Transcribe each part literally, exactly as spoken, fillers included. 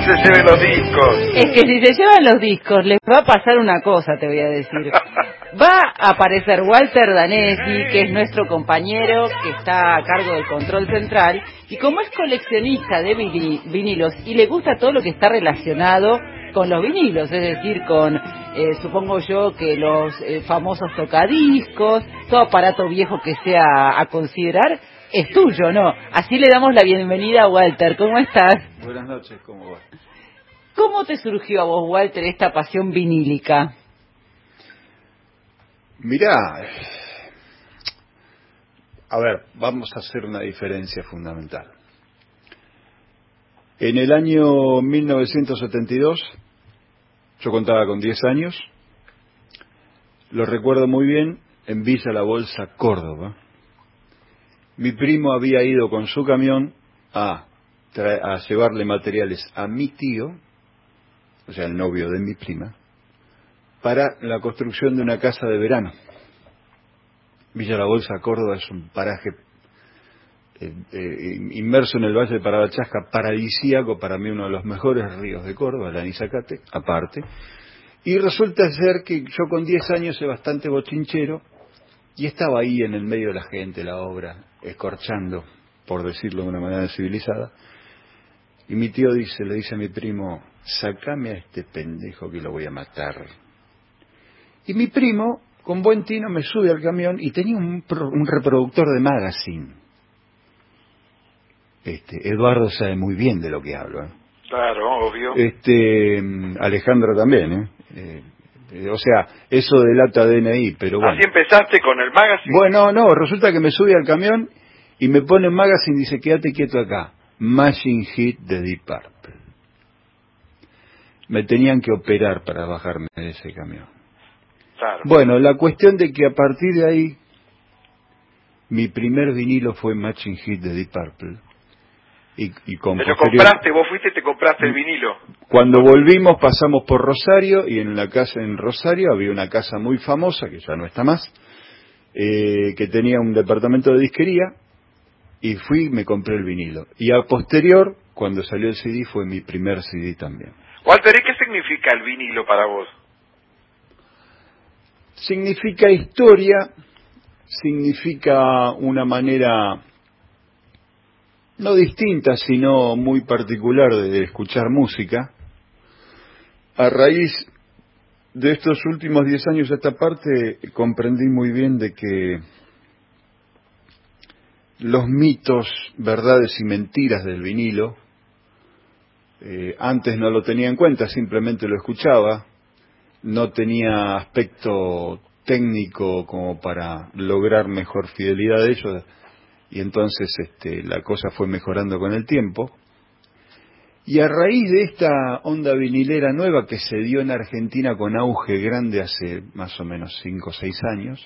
se lleven los discos. Es que si se llevan los discos, les va a pasar una cosa, te voy a decir. Va a aparecer Walter Danesi, que es nuestro compañero, que está a cargo del control central, y como es coleccionista de vinilos y le gusta todo lo que está relacionado con los vinilos, es decir, con, eh, supongo yo, que los eh, famosos tocadiscos, todo aparato viejo que sea a considerar, es tuyo, ¿no? Así le damos la bienvenida a Walter. ¿Cómo estás? Buenas noches, ¿cómo va? ¿Cómo te surgió a vos, Walter, esta pasión vinílica? Mirá, a ver, vamos a hacer una diferencia fundamental. En el año mil novecientos setenta y dos, yo contaba con diez años, lo recuerdo muy bien, en Villa La Bolsa, Córdoba. Mi primo había ido con su camión a, a llevarle materiales a mi tío, o sea, el novio de mi prima, para la construcción de una casa de verano. Villa La Bolsa, Córdoba, es un paraje eh, eh, inmerso en el Valle de Parabachasca, paradisíaco, para mí uno de los mejores ríos de Córdoba, el Anisacate, aparte. Y resulta ser que yo con diez años soy bastante bochinchero, y estaba ahí en el medio de la gente, la obra, escorchando, por decirlo de una manera civilizada, y mi tío dice, le dice a mi primo, sacame a este pendejo que lo voy a matar. Y mi primo, con buen tino, me sube al camión y tenía un, un reproductor de magazine. Este, Eduardo sabe muy bien de lo que hablo, ¿eh? Claro, obvio. Este, Alejandro también, ¿eh? eh O sea, eso delata D N I, pero bueno. ¿Así empezaste con el magazine? Bueno, no, resulta que me sube al camión y me pone en magazine y dice, quédate quieto acá. Machine Head de Deep Purple. Me tenían que operar para bajarme de ese camión. Claro. Bueno, la cuestión de que a partir de ahí, mi primer vinilo fue Machine Head de Deep Purple. Y, y con ¿Te lo posterior... compraste? ¿Vos fuiste y te compraste el vinilo? Cuando volvimos pasamos por Rosario y en la casa en Rosario había una casa muy famosa, que ya no está más, eh, que tenía un departamento de disquería y fui y me compré el vinilo. Y a posterior, cuando salió el C D, fue mi primer C D también. Walter, ¿y qué significa el vinilo para vos? Significa historia, significa una manera... no distinta, sino muy particular de escuchar música. A raíz de estos últimos diez años a esta parte, comprendí muy bien de que los mitos, verdades y mentiras del vinilo, eh, antes no lo tenía en cuenta, simplemente lo escuchaba, no tenía aspecto técnico como para lograr mejor fidelidad de ellos, y entonces este, la cosa fue mejorando con el tiempo. Y a raíz de esta onda vinilera nueva que se dio en Argentina con auge grande hace más o menos cinco o seis años,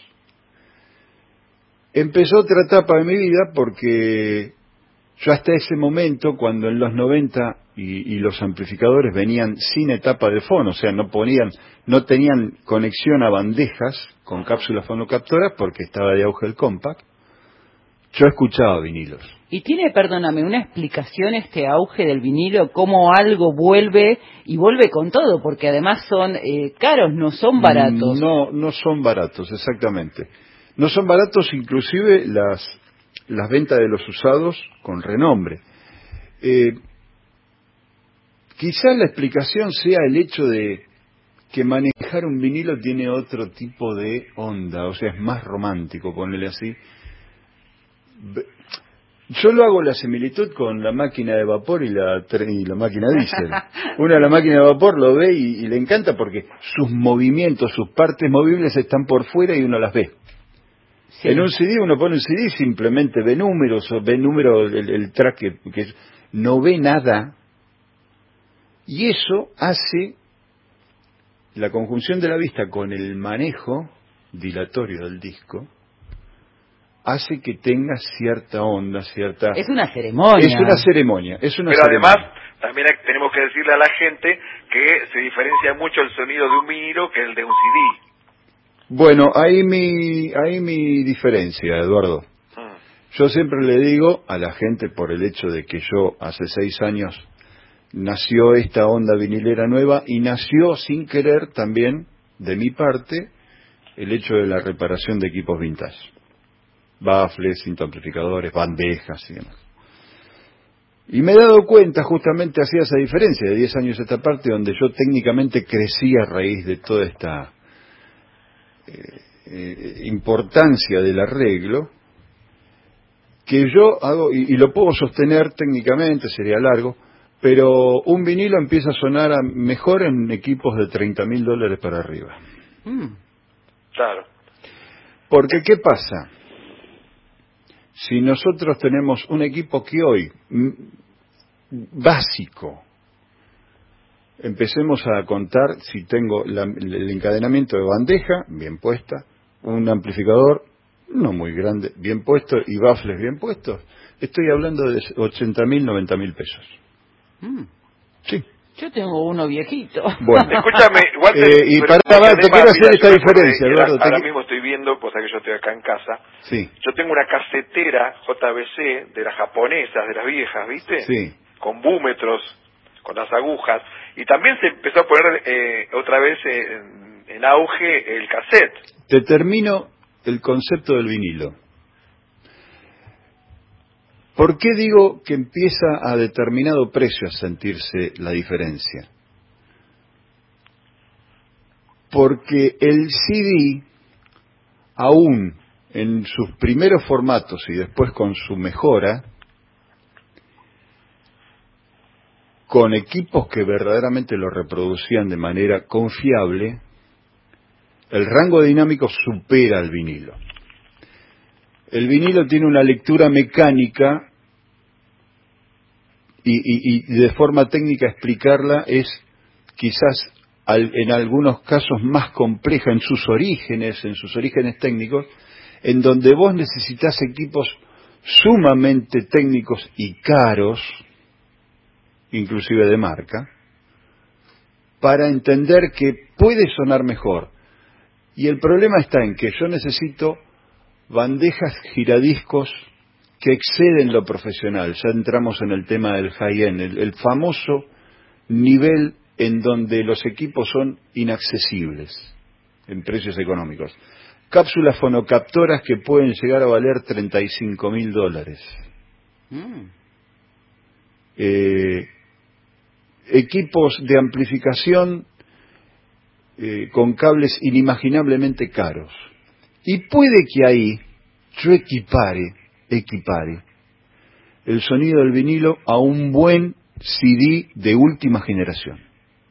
empezó otra etapa de mi vida porque yo hasta ese momento, cuando en los noventa y, y los amplificadores venían sin etapa de fono, o sea, no ponían, no tenían conexión a bandejas con cápsulas fonocaptoras porque estaba de auge el compact, yo escuchaba vinilos. Y tiene, perdóname, una explicación este auge del vinilo, cómo algo vuelve y vuelve con todo, porque además son eh, caros, no son baratos. No, no son baratos, exactamente. No son baratos inclusive las, las ventas de los usados con renombre. Eh, quizás la explicación sea el hecho de que manejar un vinilo tiene otro tipo de onda, o sea, es más romántico, ponerle así. Yo lo hago la similitud con la máquina de vapor y la, y la máquina diésel. Una, la máquina de vapor lo ve y, y le encanta porque sus movimientos, sus partes movibles están por fuera y uno las ve. Sí. En un C D uno pone un C D y simplemente ve números, o ve número, el, el track que, que no ve nada. Y eso hace la conjunción de la vista con el manejo dilatorio del disco, hace que tenga cierta onda, cierta... Es una ceremonia. Es una ceremonia, es una Pero ceremonia. además, también tenemos que decirle a la gente que se diferencia mucho el sonido de un vinilo que el de un C D. Bueno, ahí mi, ahí mi diferencia, Eduardo. Hmm. Yo siempre le digo a la gente, por el hecho de que yo hace seis años nació esta onda vinilera nueva y nació sin querer también, de mi parte, el hecho de la reparación de equipos vintage. Baffles, cintoamplificadores, bandejas y demás. Y me he dado cuenta, justamente hacía esa diferencia de diez años a esta parte, donde yo técnicamente crecí a raíz de toda esta eh, eh, importancia del arreglo, que yo hago, y, y lo puedo sostener técnicamente, sería largo, pero un vinilo empieza a sonar a, mejor en equipos de treinta mil dólares para arriba. Mm. Claro. Porque, ¿qué pasa? Si nosotros tenemos un equipo que hoy, m, básico, empecemos a contar si tengo la, el encadenamiento de bandeja, bien puesta, un amplificador, no muy grande, bien puesto, y baffles bien puestos, estoy hablando de ochenta mil, noventa mil pesos. Mm. Sí. Yo tengo uno viejito. Bueno, escúchame, igual te, eh, y para, para, te quiero hacer esta diferencia, Eduardo. Ahora, ahora te... mismo estoy viendo, cosa que yo estoy acá en casa. Sí. Yo tengo una casetera J B C de las japonesas, de las viejas, ¿viste? Sí. Con búmetros, con las agujas. Y también se empezó a poner eh, otra vez en, en auge el cassette. Te termino el concepto del vinilo. ¿Por qué digo que empieza a determinado precio a sentirse la diferencia? Porque el C D, aún en sus primeros formatos y después con su mejora, con equipos que verdaderamente lo reproducían de manera confiable, el rango dinámico supera al vinilo. El vinilo tiene una lectura mecánica y, y, y de forma técnica explicarla es quizás al, en algunos casos más compleja en sus orígenes, en sus orígenes técnicos, en donde vos necesitas equipos sumamente técnicos y caros, inclusive de marca, para entender que puede sonar mejor. Y el problema está en que yo necesito bandejas giradiscos que exceden lo profesional. Ya entramos en el tema del high-end, el, el famoso nivel en donde los equipos son inaccesibles en precios económicos. Cápsulas fonocaptoras que pueden llegar a valer treinta y cinco mil dólares. Mm. Eh, equipos de amplificación eh, con cables inimaginablemente caros. Y puede que ahí yo equipare, equipare el sonido del vinilo a un buen C D de última generación.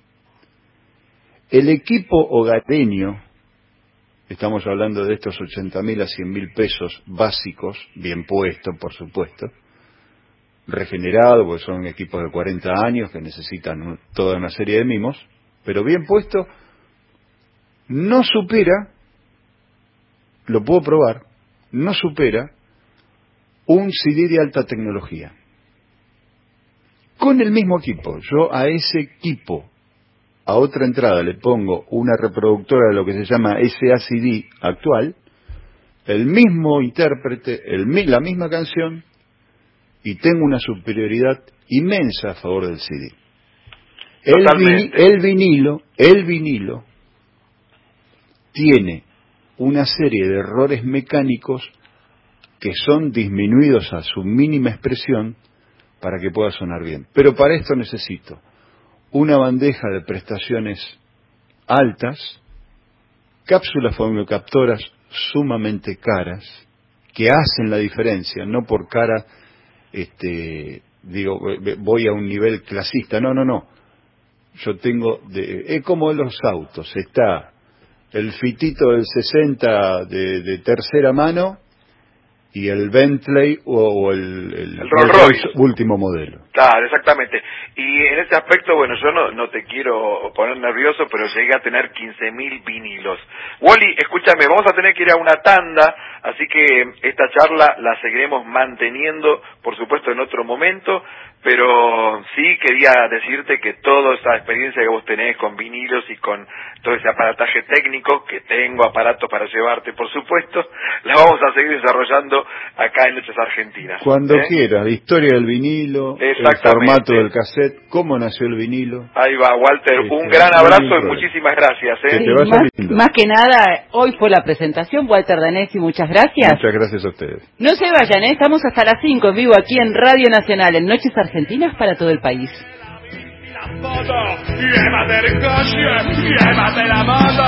El equipo hogareño, estamos hablando de estos ochenta mil a cien mil pesos básicos, bien puestos por supuesto, regenerado, porque son equipos de cuarenta años que necesitan toda una serie de mimos, pero bien puesto, no supera, lo puedo probar, no supera un C D de alta tecnología. Con el mismo equipo, yo a ese equipo, a otra entrada le pongo una reproductora de lo que se llama S A C D actual, el mismo intérprete, el, la misma canción, y tengo una superioridad inmensa a favor del C D. El, vi, el vinilo, el vinilo tiene una serie de errores mecánicos que son disminuidos a su mínima expresión para que pueda sonar bien. Pero para esto necesito una bandeja de prestaciones altas, cápsulas fonocaptoras sumamente caras, que hacen la diferencia, no por cara, este, digo, voy a un nivel clasista, no, no, no. Yo tengo, de, es como en los autos, está el fitito del sesenta de, de tercera mano y el Bentley o, o el, el, el Rolls Royce último modelo. Claro, exactamente. Y en ese aspecto, bueno, yo no, no te quiero poner nervioso, pero llegué a tener quince mil vinilos. Wally, escúchame, vamos a tener que ir a una tanda, así que esta charla la seguiremos manteniendo, por supuesto, en otro momento, pero sí quería decirte que toda esa experiencia que vos tenés con vinilos y con todo ese aparataje técnico, que tengo aparatos para llevarte, por supuesto, la vamos a seguir desarrollando acá en Noches Argentinas. Cuando ¿eh? quieras, la historia del vinilo, el formato del cassette, cómo nació el vinilo. Ahí va, Walter, Este, un gran abrazo y muchísimas gracias. ¿eh? Que te vaya más, lindo. más que nada, hoy fue la presentación, Walter Danesi, muchas gracias. Muchas gracias a ustedes. No se vayan, ¿eh? Estamos hasta las cinco en vivo aquí en Radio Nacional, en Noches Argentinas para todo el país. Llévate el coche, llévate la moto.